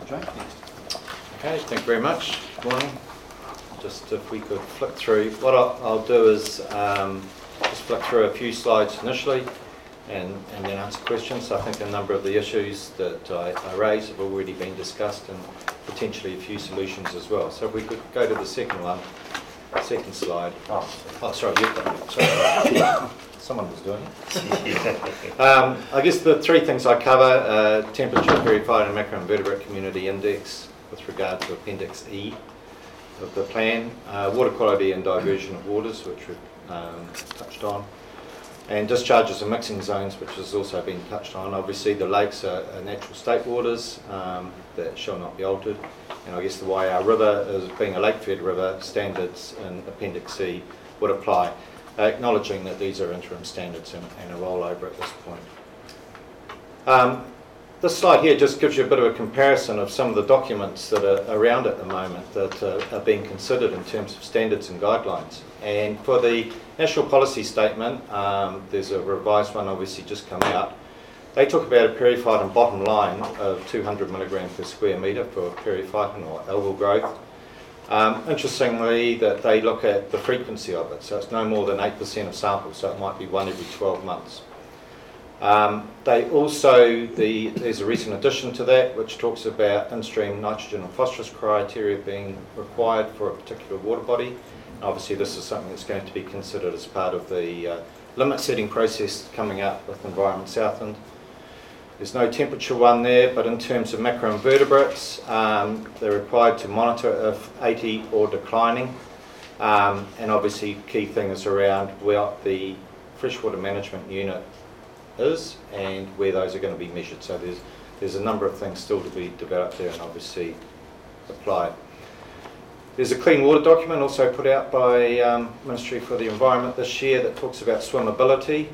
Jake, next. Okay, thank you very much. Good morning. Just if we could flick through. What I'll do is just flick through a few slides initially and then answer questions. I think a number of the issues that I raised have already been discussed and potentially a few solutions as well. So if we could go to the second second slide. Oh, sorry, you've done it. Sorry. Someone was doing it. I guess the three things I cover, temperature, verified and macroinvertebrate community index with regard to Appendix E of the plan, water quality and diversion of waters, which we've touched on, and discharges and mixing zones, which has also been touched on. Obviously the lakes are natural state waters that shall not be altered, and I guess the Waiau River, as being a lake-fed river, standards in Appendix E would apply, acknowledging that these are interim standards and a rollover at this point. This slide here just gives you a bit of a comparison of some of the documents that are around at the moment that are being considered in terms of standards and guidelines. And for the National Policy Statement, there's a revised one obviously just come out. They talk about a periphyton bottom line of 200 milligram per square metre for periphyton or algal growth. Interestingly, that they look at the frequency of it, so it's no more than 8% of samples, so it might be one every 12 months. They also, there's a recent addition to that which talks about in-stream nitrogen and phosphorus criteria being required for a particular water body. Obviously this is something that's going to be considered as part of the limit setting process coming up with Environment Southland. There's no temperature one there, but in terms of macroinvertebrates, they're required to monitor if 80 or declining. And obviously key thing is around where the freshwater management unit is and where those are going to be measured. So there's a number of things still to be developed there and obviously applied. There's a clean water document also put out by Ministry for the Environment this year that talks about swimmability.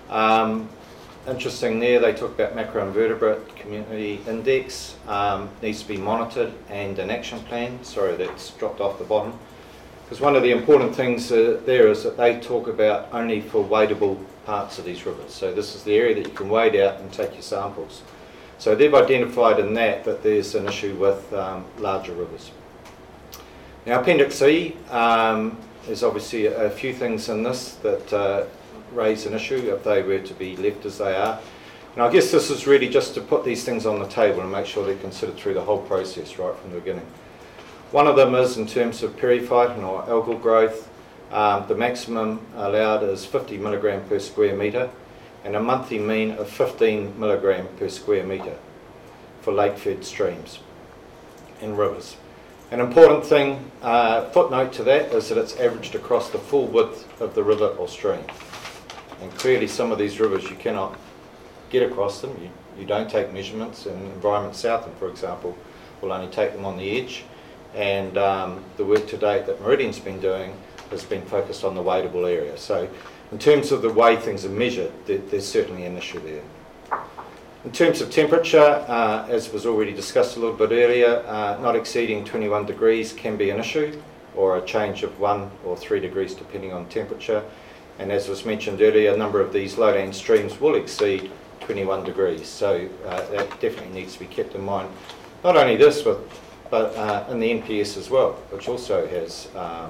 Interesting there, they talk about macroinvertebrate community index, needs to be monitored, and an action plan. Sorry, that's dropped off the bottom. Because one of the important things there is that they talk about only for wadeable parts of these rivers. So this is the area that you can wade out and take your samples. So they've identified in that there's an issue with larger rivers. Now Appendix E, there's obviously a few things in this that raise an issue if they were to be left as they are. And I guess this is really just to put these things on the table and make sure they're considered through the whole process right from the beginning. One of them is in terms of periphyton or algal growth. The maximum allowed is 50 milligram per square metre and a monthly mean of 15 milligram per square metre for lake-fed streams and rivers. An important thing, footnote to that, is that it's averaged across the full width of the river or stream. And clearly some of these rivers you cannot get across them. You don't take measurements, and Environment Southland, for example, will only take them on the edge. And the work to date that Meridian's been doing has been focused on the wadeable area. So in terms of the way things are measured, there's certainly an issue there. In terms of temperature, as was already discussed a little bit earlier, not exceeding 21 degrees can be an issue, or a change of 1 or 3 degrees depending on temperature. And as was mentioned earlier, a number of these lowland streams will exceed 21 degrees, so that definitely needs to be kept in mind. Not only this, but in the NPS as well, which also has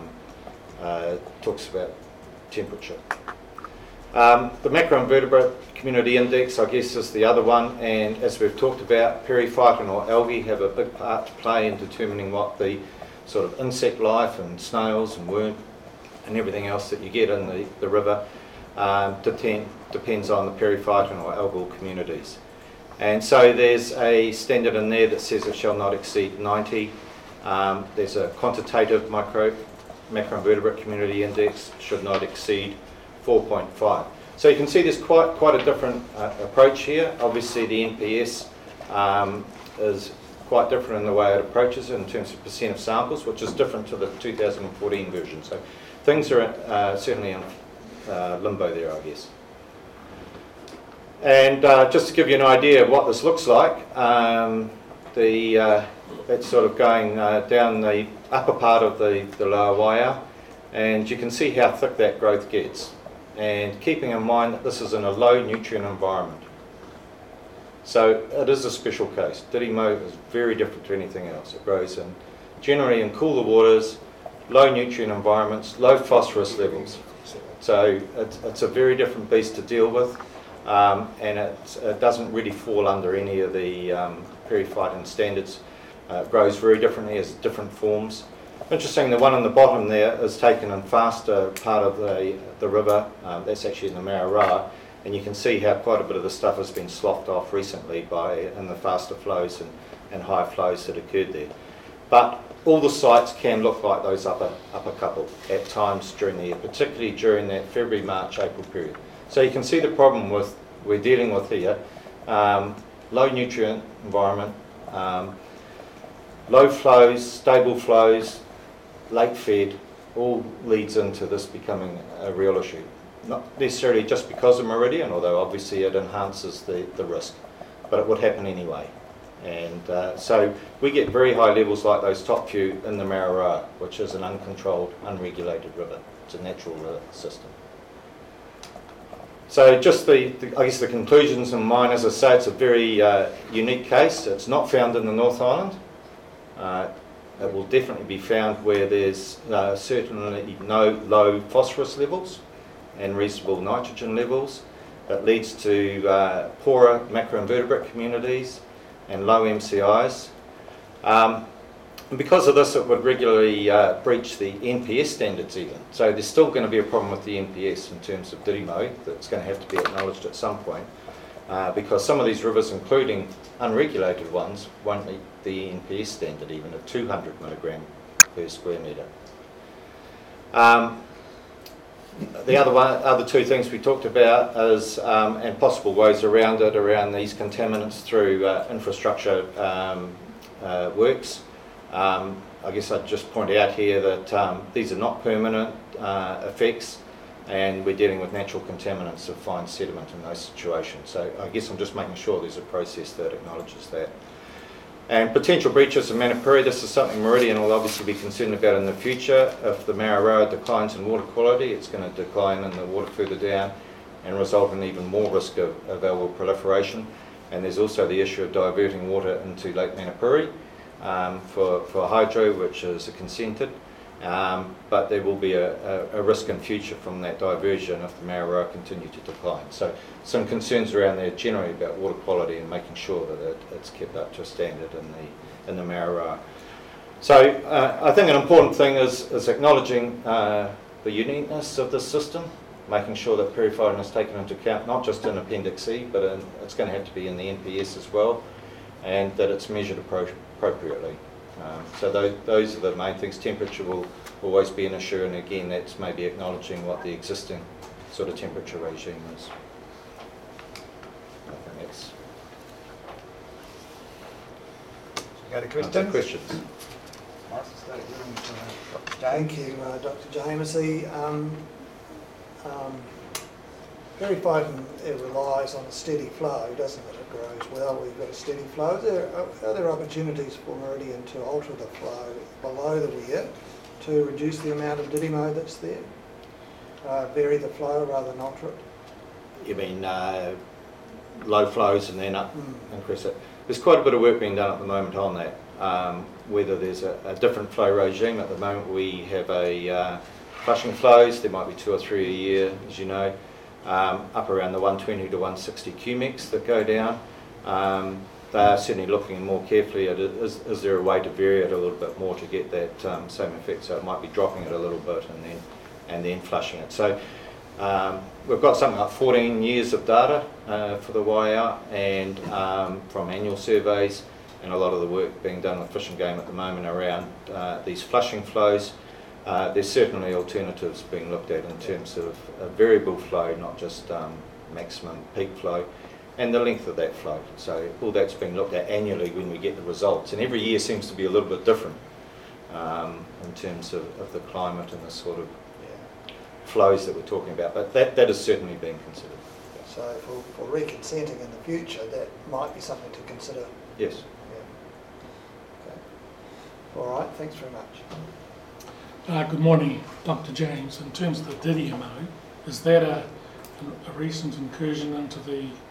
talks about temperature. The macroinvertebrate community index, I guess, is the other one, and as we've talked about, periphyton or algae have a big part to play in determining what the sort of insect life and snails and worm and everything else that you get in the river depends on the periphyton or algal communities. And so there's a standard in there that says it shall not exceed 90. There's a quantitative macroinvertebrate community index, should not exceed 4.5. So you can see there's quite a different approach here. Obviously the NPS is quite different in the way it approaches it in terms of percent of samples, which is different to the 2014 version. So things are certainly in limbo there, I guess. And just to give you an idea of what this looks like, it's sort of going down the upper part of the lower Waiau, and you can see how thick that growth gets. And keeping in mind that this is in a low nutrient environment. So it is a special case. Dirimo is very different to anything else. It grows generally in cooler waters, low nutrient environments, low phosphorus levels. So it's a very different beast to deal with, and it doesn't really fall under any of the periphyton standards. It grows very differently, has different forms. Interesting, the one on the bottom there is taken in faster part of the river. That's actually in the Mararoa, and you can see how quite a bit of the stuff has been sloughed off recently in the faster flows and high flows that occurred there. But all the sites can look like those upper couple at times during the year, particularly during that February, March, April period. So you can see the problem we're dealing with here. Low nutrient environment, low flows, stable flows, lake fed, all leads into this becoming a real issue. Not necessarily just because of Meridian, although obviously it enhances the risk, but it would happen anyway. And so we get very high levels like those top few in the Mararoa, which is an uncontrolled, unregulated river. It's a natural river system. So just I guess the conclusions in mine, as I say, it's a very unique case. It's not found in the North Island. It will definitely be found where there's certainly no low phosphorus levels and reasonable nitrogen levels. It leads to poorer macroinvertebrate communities and low MCIs. And because of this, it would regularly breach the NPS standards even. So there's still going to be a problem with the NPS in terms of Dirimo that's going to have to be acknowledged at some point, because some of these rivers, including unregulated ones, won't meet the NPS standard even at 200 milligram per square metre. The other two things we talked about is, and possible ways around these contaminants through infrastructure works. I guess I'd just point out here that these are not permanent effects, and we're dealing with natural contaminants of fine sediment in those situations. So I guess I'm just making sure there's a process that acknowledges that. And potential breaches of Manapuri, this is something Meridian will obviously be concerned about in the future. If the Mararoa declines in water quality, it's going to decline in the water further down and result in even more risk of algal proliferation. And there's also the issue of diverting water into Lake Manapuri for hydro, which is consented. But there will be a risk in future from that diversion if the Mararoa continue to decline. So some concerns around there generally about water quality and making sure that it's kept up to a standard in the Mararoa. So I think an important thing is acknowledging the uniqueness of this system, making sure that periphyton is taken into account, not just in Appendix C, but it's going to have to be in the NPS as well, and that it's measured appropriately. So those are the main things. Temperature will always be an issue, and again, that's maybe acknowledging what the existing sort of temperature regime is. I think that's... Go to questions. Thank you, Dr. James. Periphyton, it relies on a steady flow, doesn't it? It grows well. We've got a steady flow. Are there opportunities for Meridian to alter the flow below the weir to reduce the amount of Dirimo that's there? Vary the flow rather than alter it? You mean low flows and then increase it? There's quite a bit of work being done at the moment on that. Whether there's a different flow regime. At the moment we have a flushing flows. There might be 2 or 3 a year, as you know. Up around the 120 to 160 cumex that go down. They are certainly looking more carefully at it. Is there a way to vary it a little bit more to get that same effect? So it might be dropping it a little bit and then flushing it. So we've got something like 14 years of data for the Waiau, and from annual surveys, and a lot of the work being done with Fish and Game at the moment around these flushing flows. There's certainly alternatives being looked at in terms of a variable flow, not just maximum peak flow, and the length of that flow. So all that's being looked at annually when we get the results, and every year seems to be a little bit different in terms of the climate and the sort of flows that we're talking about. But that is certainly being considered. So for reconsenting in the future, that might be something to consider. Yes. Yeah. Okay. All right. Thanks very much. Good morning, Dr. James. In terms of the Dirimo, is that a recent incursion into the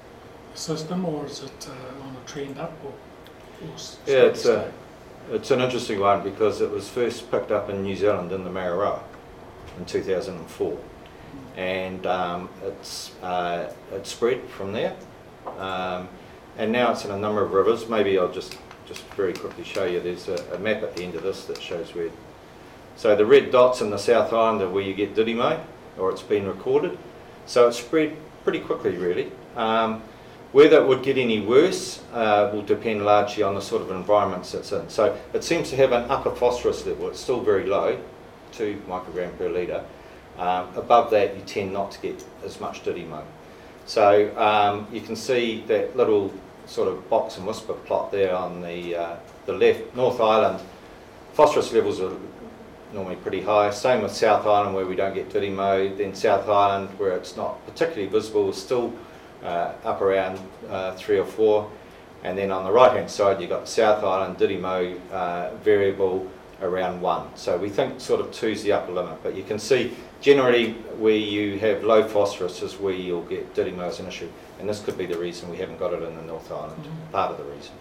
system, or is it on a trend up, or Yeah, steady state? it's an interesting one because it was first picked up in New Zealand in the Mararoa in 2004, and it's spread from there, and now it's in a number of rivers. Maybe I'll just very quickly show you. There's a map at the end of this that shows where. So the red dots in the South Island are where you get Dirimo, or it's been recorded. So it's spread pretty quickly, really. Whether it would get any worse will depend largely on the sort of environments it's in. So it seems to have an upper phosphorus level. It's still very low, 2 microgram per litre. Above that, you tend not to get as much Dirimo. So you can see that little sort of box and whisper plot there on the left. North Island, phosphorus levels are normally pretty high. Same with South Island, where we don't get Dirimo. Then South Island, where it's not particularly visible, is still up around 3 or 4. And then on the right hand side, you've got South Island Dirimo variable around 1. So we think sort of 2 is the upper limit, but you can see generally where you have low phosphorus is where you'll get Dirimo as an issue, and this could be the reason we haven't got it in the North Island, part of the reason.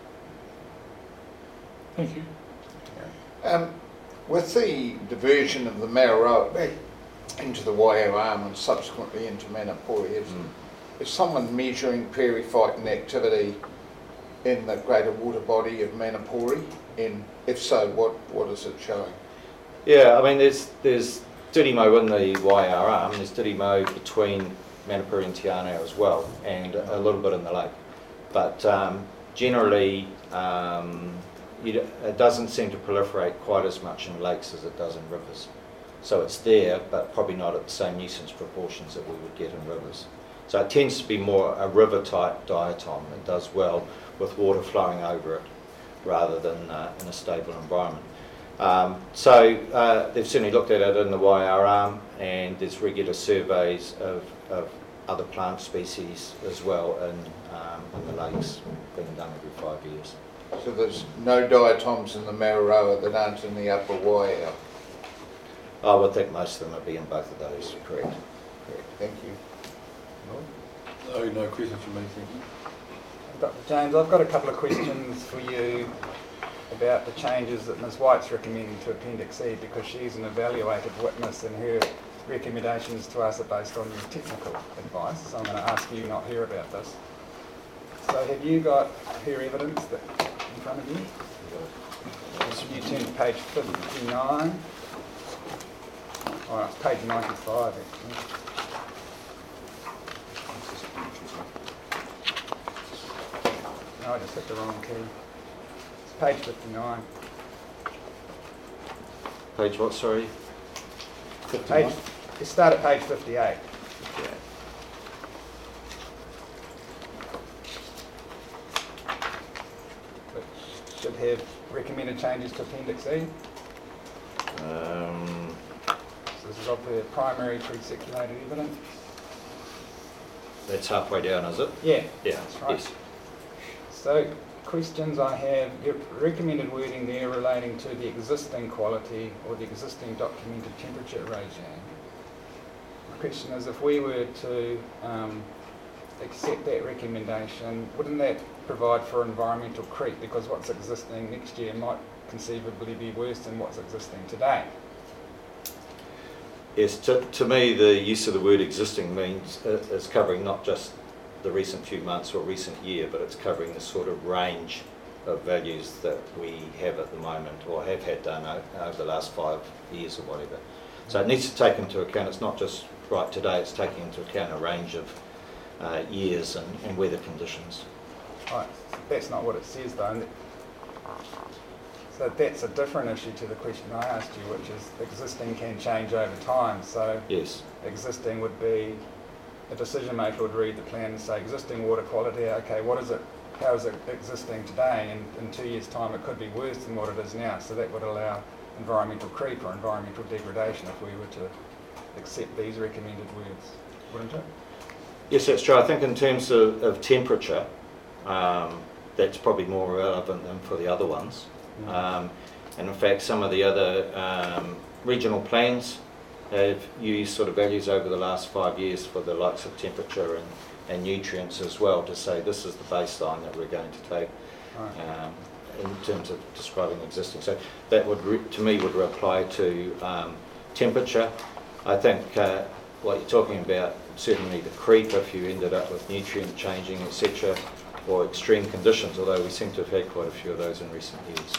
Thank you. With the diversion of the Mararoa back into the Waihau Arm and subsequently into Manapōuri, is someone measuring prairie fighting activity in the greater water body of Manapōuri? And if so, what is it showing? Yeah, I mean there's Dirimo in the Waihau Arm, there's Dirimo between Manapōuri and Te Anau as well, and a little bit in the lake. But generally it doesn't seem to proliferate quite as much in lakes as it does in rivers. So it's there, but probably not at the same nuisance proportions that we would get in rivers. So it tends to be more a river-type diatom. It does well with water flowing over it rather than in a stable environment. So they've certainly looked at it in the Waihau Arm, and there's regular surveys of other plant species as well in the lakes being done every 5 years. So there's no diatoms in the Mararoa that aren't in the upper Waihau? I would think most of them would be in both of those, correct. Thank you. No questions from me, thank you. Dr. James, I've got a couple of questions for you about the changes that Ms White's recommending to Appendix E, because she's an evaluated witness and her recommendations to us are based on your technical advice. So I'm going to ask you, not her, about this. So have you got her evidence in front of you? You turn to page 59. Oh, it's page 95 actually. No, I just hit the wrong key. It's page 59. Page what, sorry? You start at page 58. Yeah. Which should have recommended changes to Appendix E. So this is of the primary pre-circulated evidence. That's halfway down, is it? Yeah, Yeah, that's right. yes. So, questions I have, your recommended wording there relating to the existing quality or the existing documented temperature regime. The question is, if we were to accept that recommendation, wouldn't that provide for environmental creep, because what's existing next year might conceivably be worse than what's existing today? Yes, to me the use of the word existing means is covering not just the recent few months or recent year, but it's covering the sort of range of values that we have at the moment or have had done over the last 5 years or whatever. So it needs to take into account, it's not just right today, it's taking into account a range of years and weather conditions. Right, that's not what it says though. So that's a different issue to the question I asked you, which is existing can change over time. So Yes. existing would be, a decision maker would read the plan and say existing water quality, okay, what is it, how is it existing today? And in 2 years' time it could be worse than what it is now. So that would allow environmental creep or environmental degradation if we were to accept these recommended words, wouldn't it? Yes, that's true. I think in terms of temperature, that's probably more relevant than for the other ones. And in fact, some of the other regional plans have used sort of values over the last 5 years for the likes of temperature and nutrients as well to say this is the baseline that we're going to take in terms of describing existing. So that would, to me, would apply to temperature. I think what you're talking about, certainly the creep, if you ended up with nutrient changing, etc., or extreme conditions, although we seem to have had quite a few of those in recent years.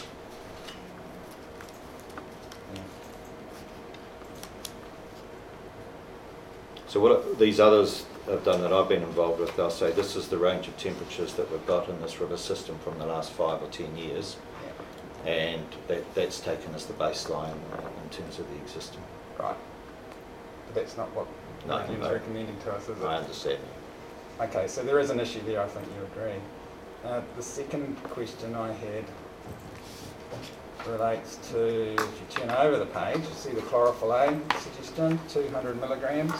So what these others have done that I've been involved with, they'll say this is the range of temperatures that we've got in this river system from the last 5 or 10 years, and that's taken as the baseline in terms of the existing. Right. But that's not what Reckion's recommending to us, is it? I understand. Okay, so there is an issue there, I think you agree. The second question I had relates to, if you turn over the page, you see the chlorophyll A suggestion, 200 milligrams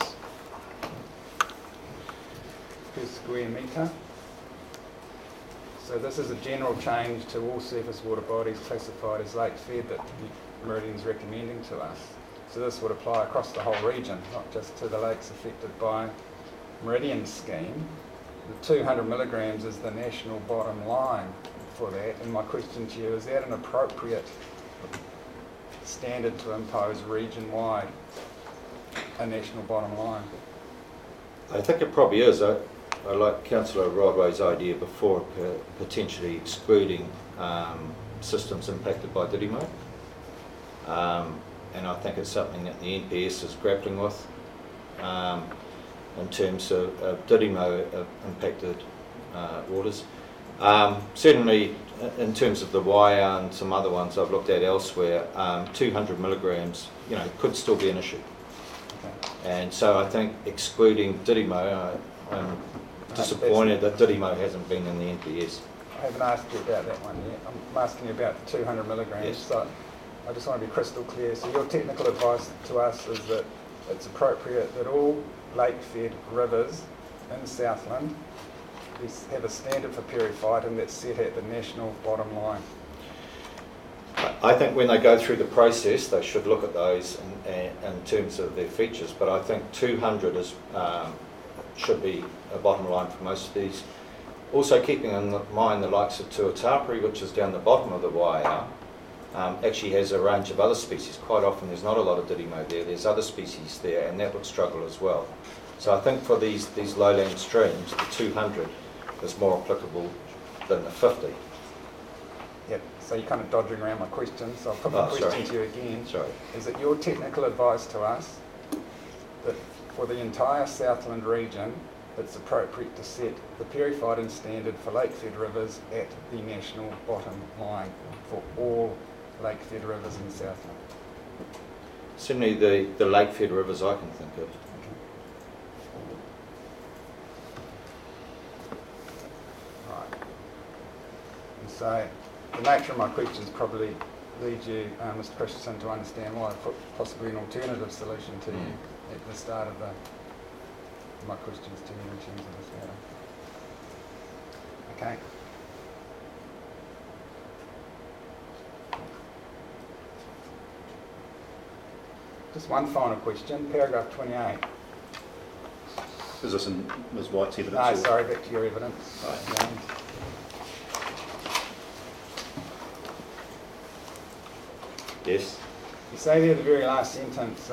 per square metre. So this is a general change to all surface water bodies classified as lake fed that Meridian's recommending to us. So this would apply across the whole region, not just to the lakes affected by Meridian's scheme. The 200 milligrams is the national bottom line for that, and my question to you, is that an appropriate standard to impose region-wide, a national bottom line? I think it probably is. I like Councillor Rodway's idea before, potentially excluding systems impacted by Dirimo. And I think it's something that the NPS is grappling with in terms of Dirimo impacted waters. Certainly in terms of the Waia and some other ones I've looked at elsewhere, 200 milligrams, could still be an issue. Okay. And so I think excluding Dirimo, I'm disappointed that Dirimo hasn't been in the NPS. I haven't asked you about that one yet. I'm asking you about the 200 milligrams. Yes. So I just want to be crystal clear. So your technical advice to us is that it's appropriate that all lake-fed rivers in Southland have a standard for periphyton that's set at the national bottom line. I think when they go through the process, they should look at those in terms of their features, but I think 200 should be a bottom line for most of these. Also keeping in mind the likes of Tuatapere, which is down the bottom of the Waia, actually has a range of other species. Quite often there's not a lot of Dirimo there, there's other species there, and that would struggle as well. So I think for these lowland streams, the 200 is more applicable than the 50. Yep, so you're kind of dodging around my question, so I'll put my question to you again. Sorry. Is it your technical advice to us that for the entire Southland region, it's appropriate to set the periphyton standard for lake-fed rivers at the national bottom line for all lake-fed rivers in Southland? Certainly the lake-fed rivers I can think of. Right. And so the nature of my questions probably lead you, Mr. Christensen, to understand why I put possibly an alternative solution to you at the start of my questions to you in terms of this matter. Okay. Just one final question, paragraph 28. Is this in Ms White's evidence? No, or? sorry, back to your evidence. Right. Yes. You say there the very last sentence,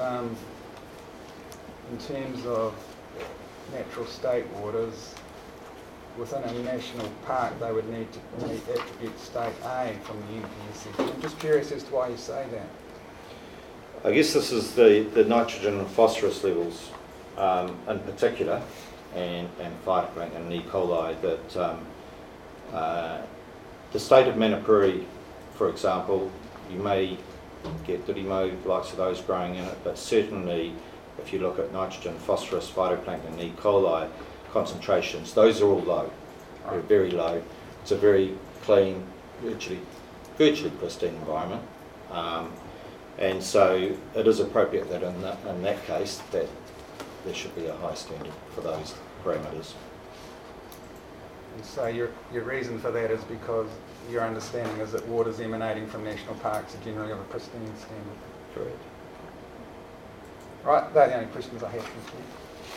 in terms of natural state waters, within a national park they would need to meet attribute state A from the NPS. I'm just curious as to why you say that. I guess this is the nitrogen and phosphorus levels in particular, and phytoplankton and E. coli, that the state of Manapuri, for example, you may get Dirimo, likes of those growing in it, but certainly if you look at nitrogen, phosphorus, phytoplankton and E. coli concentrations, those are all low. They're very low. It's a very clean, virtually pristine environment. And so it is appropriate that in that case that there should be a high standard for those parameters. And so your reason for that is because your understanding is that waters emanating from national parks are generally of a pristine standard. Correct. Right, they're the only questions I have. Thank you.